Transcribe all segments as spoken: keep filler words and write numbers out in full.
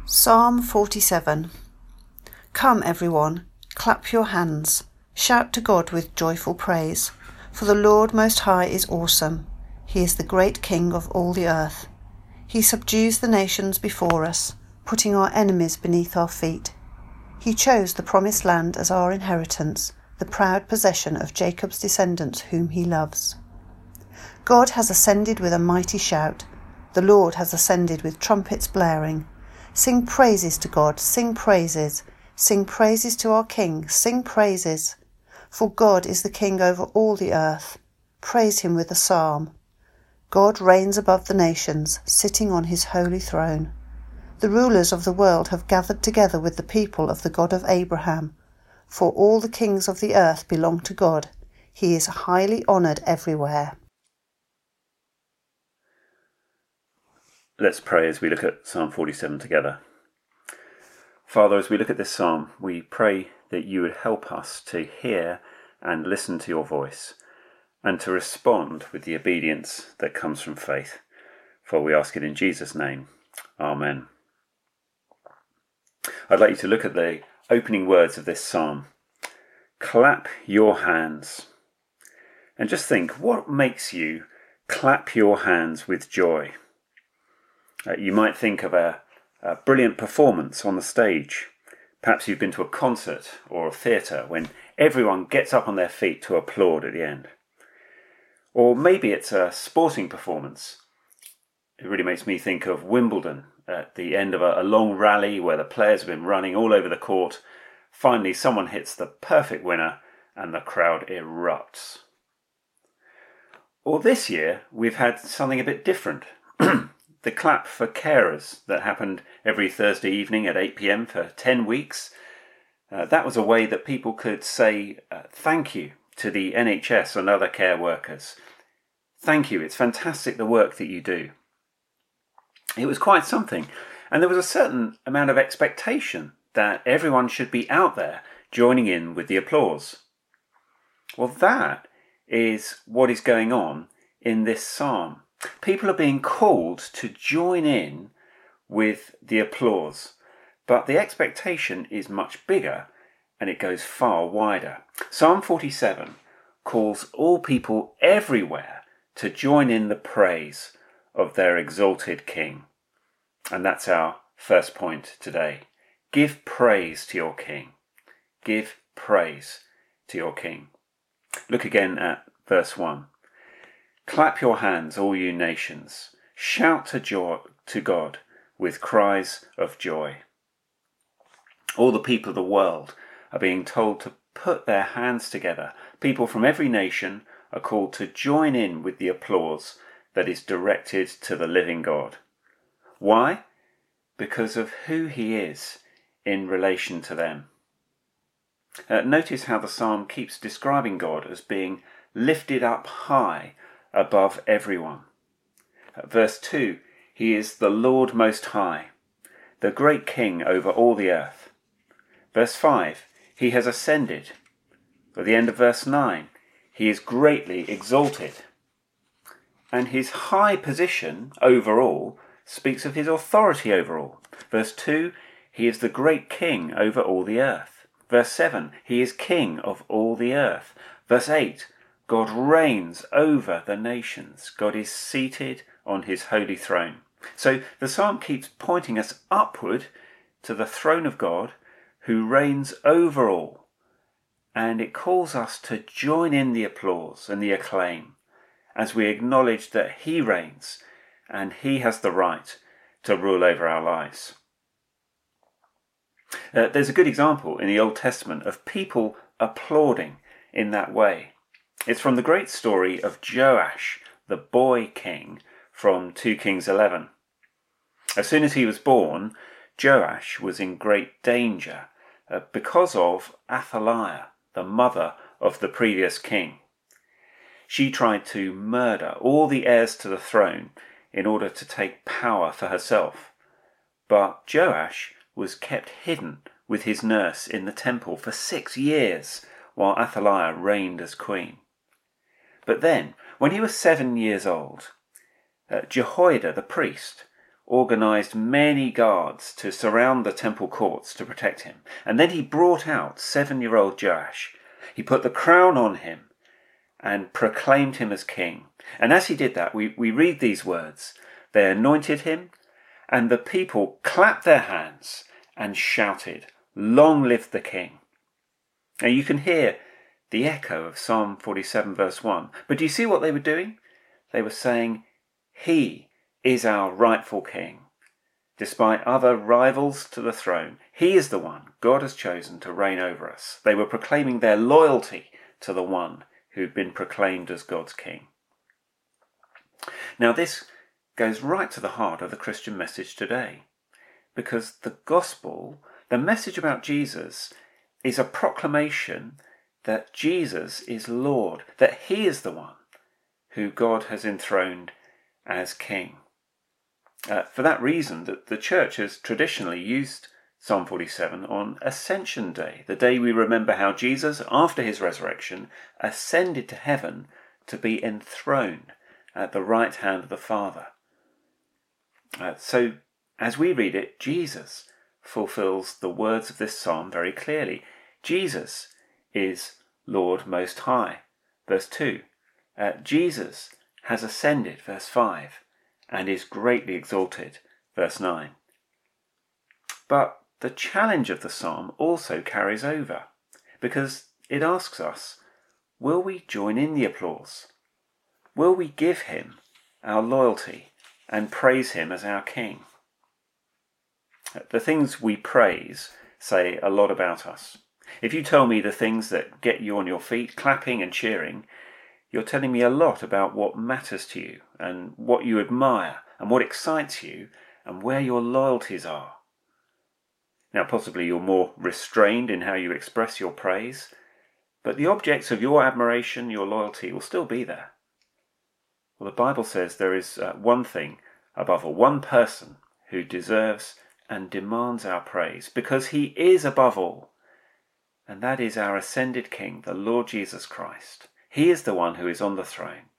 Psalm forty-seven. Come, everyone, clap your hands, shout to God with joyful praise, for the Lord Most High is awesome. He is the great King of all the earth. He subdues the nations before us, putting our enemies beneath our feet. He chose the promised land as our inheritance, the proud possession of Jacob's descendants whom he loves. God has ascended with a mighty shout. The Lord has ascended with trumpets blaring. Sing praises to God, sing praises. Sing praises to our King, sing praises. For God is the King over all the earth. Praise him with a psalm. God reigns above the nations, sitting on his holy throne. The rulers of the world have gathered together with the people of the God of Abraham. For all the kings of the earth belong to God. He is highly honoured everywhere. Let's pray as we look at Psalm forty-seven together. Father, as we look at this psalm, we pray that you would help us to hear and listen to your voice and to respond with the obedience that comes from faith. For we ask it in Jesus' name. Amen. I'd like you to look at the opening words of this psalm. Clap your hands. And just think, what makes you clap your hands with joy? Uh, you might think of a, a brilliant performance on the stage. Perhaps you've been to a concert or a theatre when everyone gets up on their feet to applaud at the end. Or maybe it's a sporting performance. It really makes me think of Wimbledon at the end of a, a long rally where the players have been running all over the court. Finally, someone hits the perfect winner and the crowd erupts. Or this year, we've had something a bit different. The clap for carers that happened every Thursday evening at eight p.m. for ten weeks. Uh, that was a way that people could say uh, thank you to the N H S and other care workers. Thank you, it's fantastic the work that you do. It was quite something. And there was a certain amount of expectation that everyone should be out there joining in with the applause. Well, that is what is going on in this psalm. People are being called to join in with the applause, but the expectation is much bigger and it goes far wider. Psalm forty-seven calls all people everywhere to join in the praise of their exalted King. And that's our first point today. Give praise to your King. Give praise to your King. Look again at verse one. Clap your hands, all you nations. Shout to joy to God with cries of joy. All the people of the world are being told to put their hands together. People from every nation are called to join in with the applause that is directed to the living God. Why? Because of who he is in relation to them. Uh, notice how the psalm keeps describing God as being lifted up high above everyone. At verse two, he is the Lord Most High, the great King over all the earth. Verse five, he has ascended. At the end of verse nine, he is greatly exalted. And his high position over all speaks of his authority over all. Verse two, he is the great King over all the earth. Verse seven, he is King of all the earth. Verse eight, God reigns over the nations. God is seated on his holy throne. So the psalm keeps pointing us upward to the throne of God who reigns over all. And it calls us to join in the applause and the acclaim as we acknowledge that he reigns and he has the right to rule over our lives. Uh, there's a good example in the Old Testament of people applauding in that way. It's from the great story of Joash, the boy king, from two Kings eleven. As soon as he was born, Joash was in great danger uh, because of Athaliah, the mother of the previous king. She tried to murder all the heirs to the throne in order to take power for herself. But Joash was kept hidden with his nurse in the temple for six years while Athaliah reigned as queen. But then, when he was seven years old, uh, Jehoiada the priest organised many guards to surround the temple courts to protect him. And then he brought out seven-year-old Joash. He put the crown on him and proclaimed him as king. And as he did that, we, we read these words. They anointed him, and the people clapped their hands and shouted, "Long live the king." Now you can hear the echo of Psalm forty-seven verse one. But do you see what they were doing? They were saying, "He is our rightful king. Despite other rivals to the throne, he is the one God has chosen to reign over us." They were proclaiming their loyalty to the one who'd been proclaimed as God's king. Now this goes right to the heart of the Christian message today, because the gospel, the message about Jesus, is a proclamation that Jesus is Lord, that he is the one who God has enthroned as king. Uh, for that reason, that the church has traditionally used Psalm forty-seven on Ascension Day, the day we remember how Jesus, after his resurrection, ascended to heaven to be enthroned at the right hand of the Father. Uh, so, as we read it, Jesus fulfills the words of this psalm very clearly. Jesus is Lord Most High, verse two. Uh, Jesus has ascended, verse five, and is greatly exalted, verse nine. But the challenge of the psalm also carries over, because it asks us, will we join in the applause? Will we give him our loyalty and praise him as our king? The things we praise say a lot about us. If you tell me the things that get you on your feet, clapping and cheering, you're telling me a lot about what matters to you and what you admire and what excites you and where your loyalties are. Now, possibly you're more restrained in how you express your praise, but the objects of your admiration, your loyalty, will still be there. Well, the Bible says there is uh, one thing above all, one person who deserves and demands our praise, because he is above all, and that is our ascended King, the Lord Jesus Christ. He is the one who is on the throne.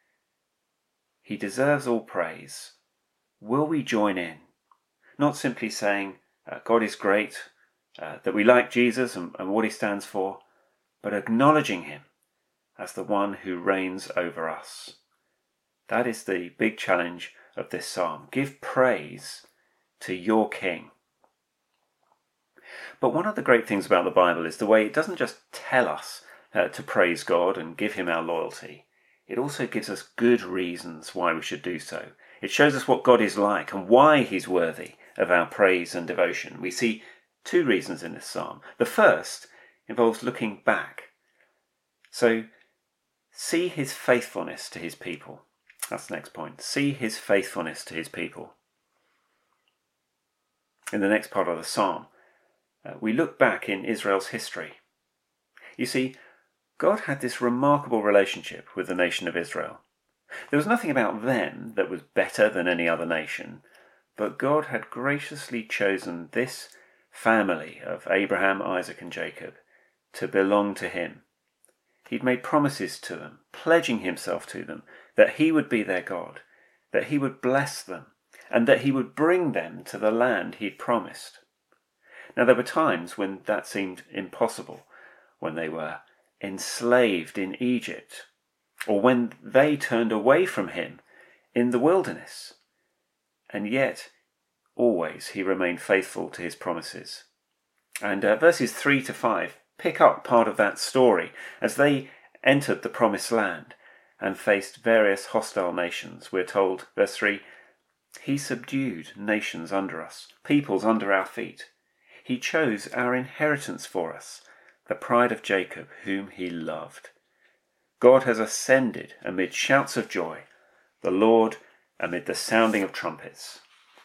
He deserves all praise. Will we join in? Not simply saying, uh, God is great, uh, that we like Jesus and, and what he stands for, but acknowledging him as the one who reigns over us. That is the big challenge of this psalm. Give praise to your King. But one of the great things about the Bible is the way it doesn't just tell us uh, to praise God and give him our loyalty. It also gives us good reasons why we should do so. It shows us what God is like and why he's worthy of our praise and devotion. We see two reasons in this psalm. The first involves looking back. So, see his faithfulness to his people. That's the next point. See his faithfulness to his people. In the next part of the psalm, uh, we look back in Israel's history. You see, God had this remarkable relationship with the nation of Israel. There was nothing about them that was better than any other nation, but God had graciously chosen this family of Abraham, Isaac, and Jacob to belong to him. He'd made promises to them, pledging himself to them that he would be their God, that he would bless them, and that he would bring them to the land he'd promised. Now, there were times when that seemed impossible, when they were enslaved in Egypt, or when they turned away from him in the wilderness. And yet, always he remained faithful to his promises. And uh, verses three to five pick up part of that story as they entered the promised land and faced various hostile nations. We're told, verse three, he subdued nations under us, peoples under our feet. He chose our inheritance for us, the pride of Jacob, whom he loved. God has ascended amid shouts of joy, the Lord amid the sounding of trumpets.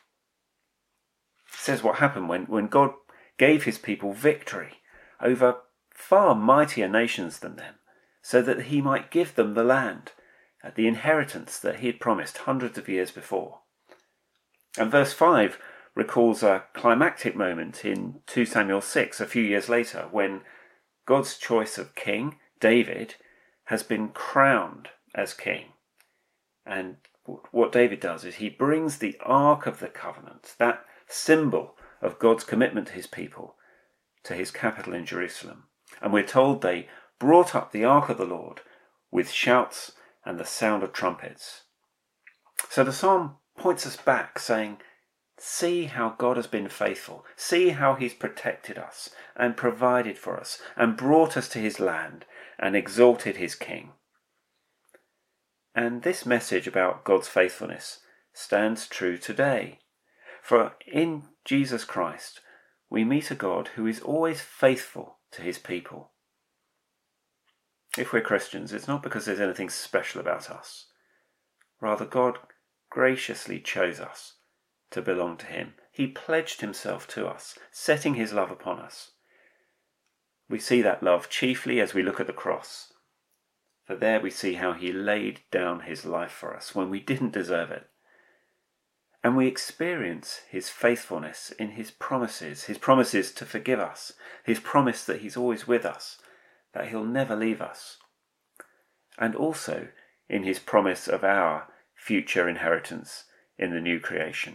It says what happened when, when God gave his people victory over far mightier nations than them, so that he might give them the land, the inheritance that he had promised hundreds of years before. And verse five recalls a climactic moment in two Samuel six, a few years later, when God's choice of king, David, has been crowned as king. And what David does is he brings the Ark of the Covenant, that symbol of God's commitment to his people, to his capital in Jerusalem. And we're told they brought up the Ark of the Lord with shouts and the sound of trumpets. So the psalm points us back, saying, see how God has been faithful. See how he's protected us and provided for us and brought us to his land and exalted his king. And this message about God's faithfulness stands true today. For in Jesus Christ, we meet a God who is always faithful to his people. If we're Christians, it's not because there's anything special about us. Rather, God graciously chose us to belong to him. He pledged himself to us, setting his love upon us. We see that love chiefly as we look at the cross. For there we see how he laid down his life for us when we didn't deserve it. And we experience his faithfulness in his promises, his promises to forgive us, his promise that he's always with us, that he'll never leave us. And also in his promise of our future inheritance in the new creation.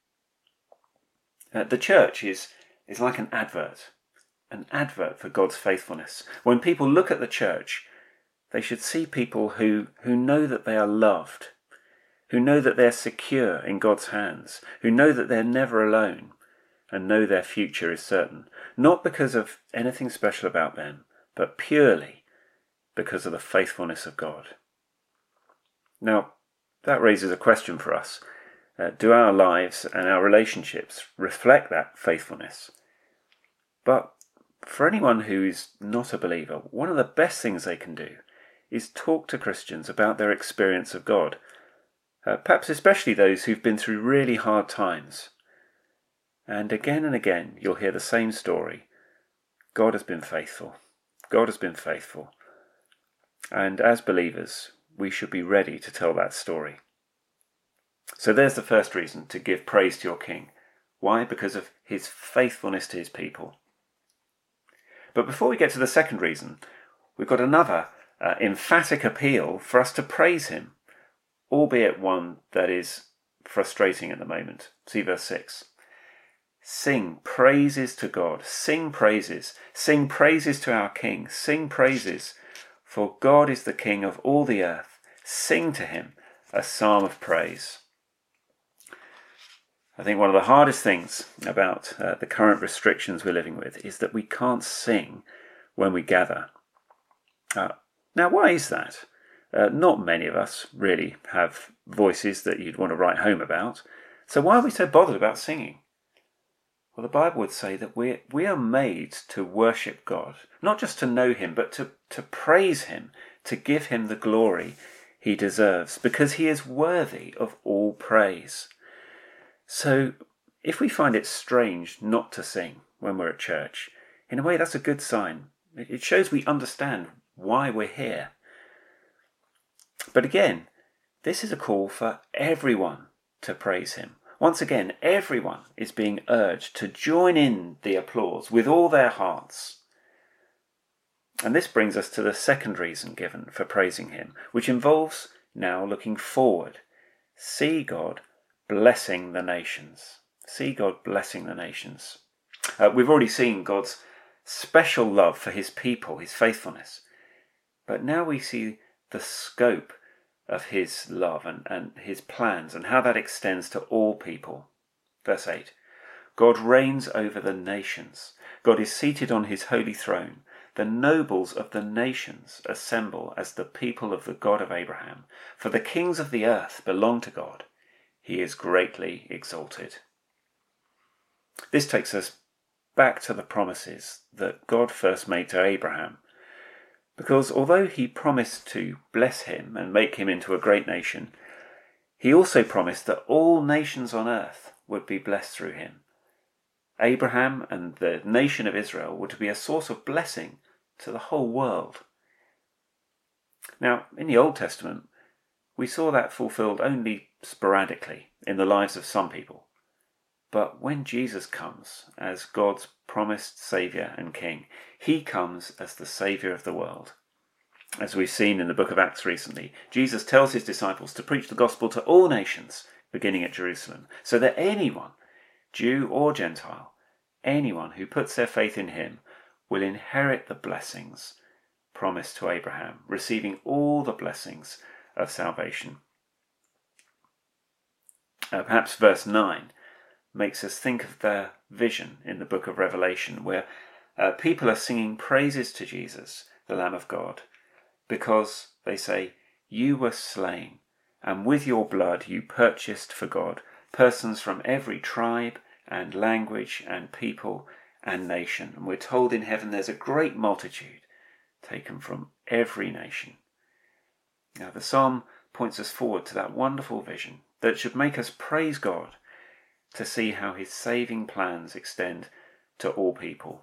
Uh, the church is, is like an advert, an advert for God's faithfulness. When people look at the church, they should see people who, who know that they are loved, who know that they're secure in God's hands, who know that they're never alone, and know their future is certain, not because of anything special about them, but purely because of the faithfulness of God. Now, that raises a question for us. Uh, do our lives and our relationships reflect that faithfulness? But for anyone who is not a believer, one of the best things they can do is talk to Christians about their experience of God. Uh, perhaps especially those who've been through really hard times. And again and again, you'll hear the same story. God has been faithful. God has been faithful. And as believers, we should be ready to tell that story. So there's the first reason to give praise to your King. Why? Because of his faithfulness to his people. But before we get to the second reason, we've got another uh, emphatic appeal for us to praise him, albeit one that is frustrating at the moment. See verse six. Sing praises to God. Sing praises. Sing praises to our King. Sing praises. For God is the King of all the earth. Sing to him a psalm of praise. I think one of the hardest things about uh, the current restrictions we're living with is that we can't sing when we gather. Uh, now, why is that? Uh, not many of us really have voices that you'd want to write home about. So why are we so bothered about singing? Well, the Bible would say that we we are made to worship God, not just to know him, but to, to praise him, to give him the glory he deserves, because he is worthy of all praise. So if we find it strange not to sing when we're at church, in a way that's a good sign. It shows we understand why we're here. But again, this is a call for everyone to praise him. Once again, everyone is being urged to join in the applause with all their hearts. And this brings us to the second reason given for praising him, which involves now looking forward. See God blessing the nations. See God blessing the nations. Uh, we've already seen God's special love for his people, his faithfulness. But now we see the scope of his love and, and his plans and how that extends to all people. Verse eight. God reigns over the nations. God is seated on his holy throne. The nobles of the nations assemble as the people of the God of Abraham. For the kings of the earth belong to God. He is greatly exalted. This takes us back to the promises that God first made to Abraham. Because although he promised to bless him and make him into a great nation, he also promised that all nations on earth would be blessed through him. Abraham and the nation of Israel were to be a source of blessing to the whole world. Now, in the Old Testament, we saw that fulfilled only sporadically in the lives of some people. But when Jesus comes as God's promised Saviour and King, he comes as the Saviour of the world. As we've seen in the book of Acts recently, Jesus tells his disciples to preach the gospel to all nations, beginning at Jerusalem, so that anyone, Jew or Gentile, anyone who puts their faith in him will inherit the blessings promised to Abraham, receiving all the blessings of salvation. Uh, perhaps verse nine makes us think of the vision in the book of Revelation, where uh, people are singing praises to Jesus, the Lamb of God, because they say, "You were slain, and with your blood you purchased for God persons from every tribe and language and people and nation." And we're told in heaven there's a great multitude taken from every nation. Now the psalm points us forward to that wonderful vision that should make us praise God to see how his saving plans extend to all people.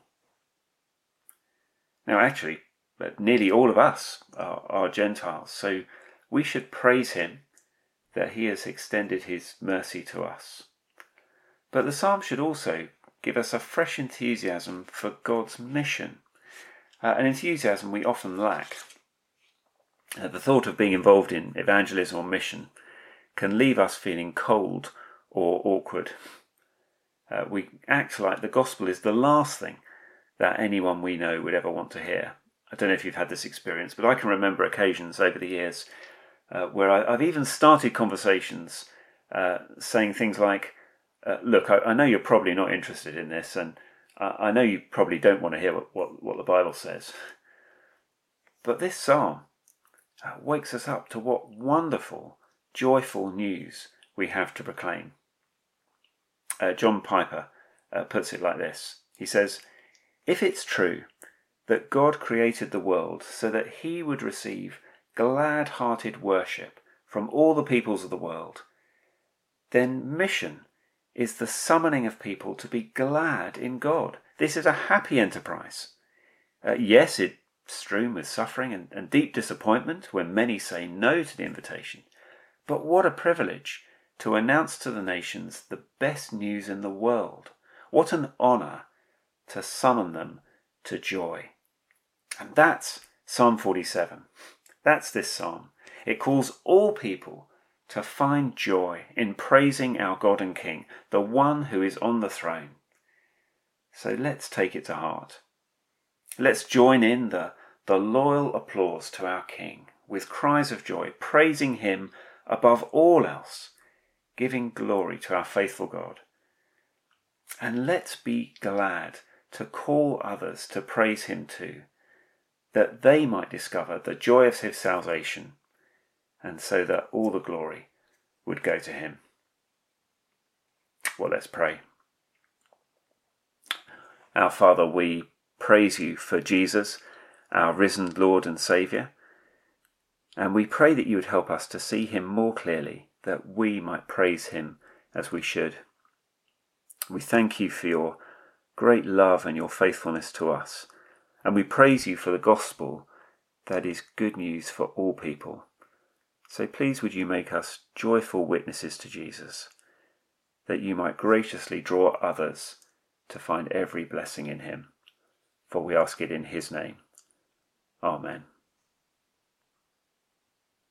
Now actually, nearly all of us are, are Gentiles, so we should praise him that he has extended his mercy to us. But the psalm should also give us a fresh enthusiasm for God's mission, uh, an enthusiasm we often lack. Uh, the thought of being involved in evangelism or mission can leave us feeling cold or awkward. Uh, we act like the gospel is the last thing that anyone we know would ever want to hear. I don't know if you've had this experience, but I can remember occasions over the years uh, where I, I've even started conversations uh, saying things like, uh, look, I, I know you're probably not interested in this, and I, I know you probably don't want to hear what, what, what the Bible says. But this psalm uh, wakes us up to what wonderful, joyful news we have to proclaim. Uh, John Piper uh, puts it like this. He says, "If it's true that God created the world so that he would receive glad-hearted worship from all the peoples of the world, then mission is the summoning of people to be glad in God. This is a happy enterprise. Uh, yes, it's strewn with suffering and, and deep disappointment when many say no to the invitation, but what a privilege to announce to the nations the best news in the world. What an honour to summon them to joy." And that's Psalm forty-seven. That's this psalm. It calls all people to find joy in praising our God and King, the one who is on the throne. So let's take it to heart. Let's join in the, the loyal applause to our King with cries of joy, praising him above all else, giving glory to our faithful God. And let's be glad to call others to praise him too, that they might discover the joy of his salvation, and so that all the glory would go to him. Well, let's pray. Our Father, we praise you for Jesus, our risen Lord and Saviour, and we pray that you would help us to see him more clearly, that we might praise him as we should. We thank you for your great love and your faithfulness to us, and we praise you for the gospel that is good news for all people. So please would you make us joyful witnesses to Jesus, that you might graciously draw others to find every blessing in him. For we ask it in his name. Amen.